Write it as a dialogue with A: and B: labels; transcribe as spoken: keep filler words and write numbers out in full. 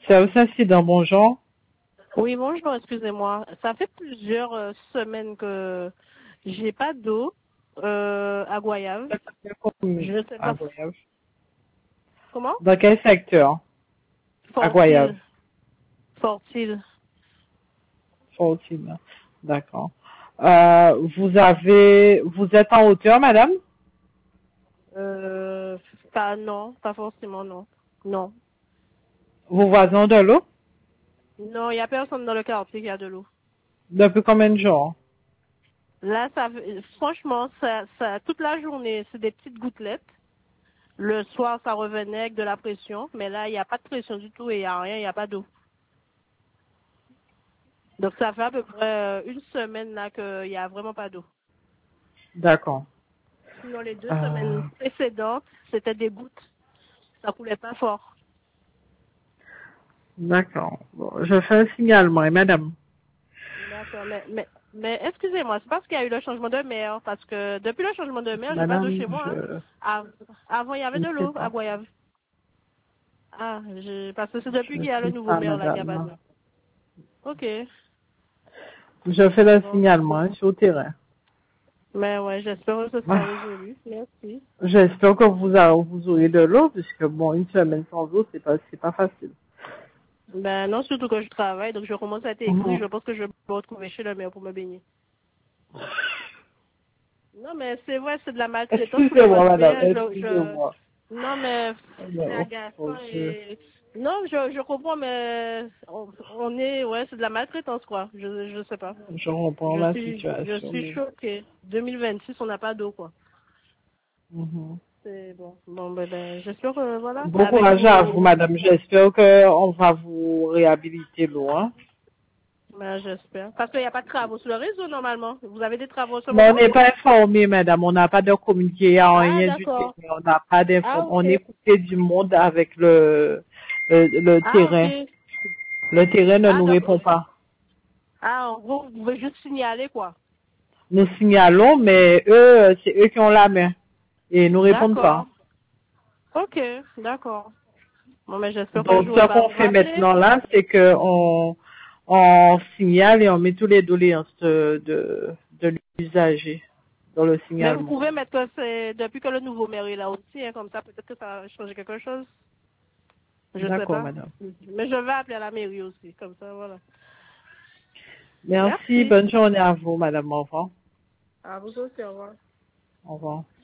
A: Service incident, bonjour.
B: Oui, bonjour, excusez-moi. Ça fait plusieurs euh, semaines que j'ai pas d'eau euh, à Goyave. Je ne sais
A: À
B: pas
A: Goyave.
B: comment.
A: Dans quel secteur? À Goyave.
B: Fort-il, fort-il.
A: Fautine. D'accord. Euh, vous avez, vous êtes en hauteur, madame?
B: Euh, pas non, pas forcément non. Non,
A: Vos voisins de l'eau?
B: non, il y a personne dans le quartier qui a de l'eau.
A: Depuis combien de jours?
B: Là, ça, fait- franchement, ça, ça, toute la journée, c'est des petites gouttelettes. Le soir, ça revenait avec de la pression, mais là, il n'y a pas de pression du tout et il n'y a rien, il n'y a pas d'eau. Donc ça fait à peu près euh, une semaine là qu'il n'y a vraiment pas d'eau.
A: D'accord.
B: Sinon les deux
A: Euh,
B: semaines précédentes, c'était des gouttes. Ça coulait pas fort.
A: d'accord. Bon, je fais un signalement, et madame.
B: D'accord, mais, mais, mais excusez-moi, c'est parce qu'il y a eu le changement de mer. Parce que depuis le changement de mer, j'ai pas d'eau
A: Madame,
B: chez moi. Hein.
A: je,
B: Av- Avant, il y
A: je
B: avait
A: ne
B: de
A: sais
B: l'eau à
A: pas.
B: Goyave. Ah, je, parce que c'est depuis
A: Je
B: qu'il
A: ne
B: y a le
A: sais
B: nouveau
A: pas,
B: maire là qu'il n'y a pas
A: madame.
B: d'eau. Ok,
A: Je fais le
B: bon.
A: signalement, hein, sur le terrain.
B: Mais ouais, j'espère que ce sera
A: Ah,
B: résolu. Merci.
A: j'espère que vous, a- vous aurez de l'eau, puisque bon, une semaine sans eau, c'est pas, c'est pas facile.
B: Ben non, surtout que je travaille, donc je commence à être aigrie.
A: Mhm.
B: Je pense que je vais me retrouver chez le maire pour me baigner. Non, mais c'est vrai, c'est de la maltraitance pour les mois
A: Excusez-moi, madame,
B: d'hiver. Je,
A: excusez-moi.
B: je... Non, mais c'est
A: Non, mon
B: agaçant
A: Dieu.
B: et... Non, je, je comprends, mais on, on est... Ouais, c'est de la maltraitance, quoi. Je, je sais pas.
A: Je reprends
B: Je
A: la
B: suis, je
A: situation.
B: suis
A: Mais...
B: choquée. deux mille vingt-six, on n'a pas d'eau, quoi.
A: Mhm.
B: C'est bon. Bon, ben, ben j'espère que, voilà,
A: Bon
B: avec
A: courage à vous,
B: vos...
A: madame. J'espère qu'on va vous réhabiliter l'eau. Hein.
B: Ben, j'espère. Parce qu'il n'y a pas de travaux sur le réseau, normalement. Vous avez des travaux en ce
A: Mais on
B: moment?
A: n'est pas informé, madame. On n'a pas de communiqué, il n'y a
B: Ah,
A: rien du
B: d'accord.
A: terrain. On n'a pas
B: Ah,
A: d'information. On
B: ok.
A: écoutait du monde avec le, le, le
B: Ah,
A: terrain.
B: ok.
A: Le terrain ne
B: Ah,
A: nous
B: d'accord.
A: répond pas.
B: Ah, en gros, vous pouvez juste signaler, quoi.
A: Nous signalons, mais eux, c'est eux qui ont la main. Et ils nous répondent
B: D'accord.
A: pas.
B: Ok, d'accord. Bon, mais j'espère que je
A: Donc,
B: ne vais
A: ce
B: pas
A: qu'on
B: vous
A: fait
B: rappeler.
A: maintenant là, c'est que on, on signale et on met tous les doléances de, de, de l'usager dans le
B: Mais vous
A: signalement.
B: pouvez mettre que c'est depuis que le nouveau maire est là aussi, hein, comme ça, peut-être que ça va changer quelque chose. Je sais
A: D'accord,
B: pas.
A: madame.
B: Mais je vais appeler à la mairie aussi, comme ça, voilà.
A: Merci.
B: Merci.
A: Bonne journée à vous, madame. Au revoir.
B: À vous aussi, au revoir.
A: Au revoir.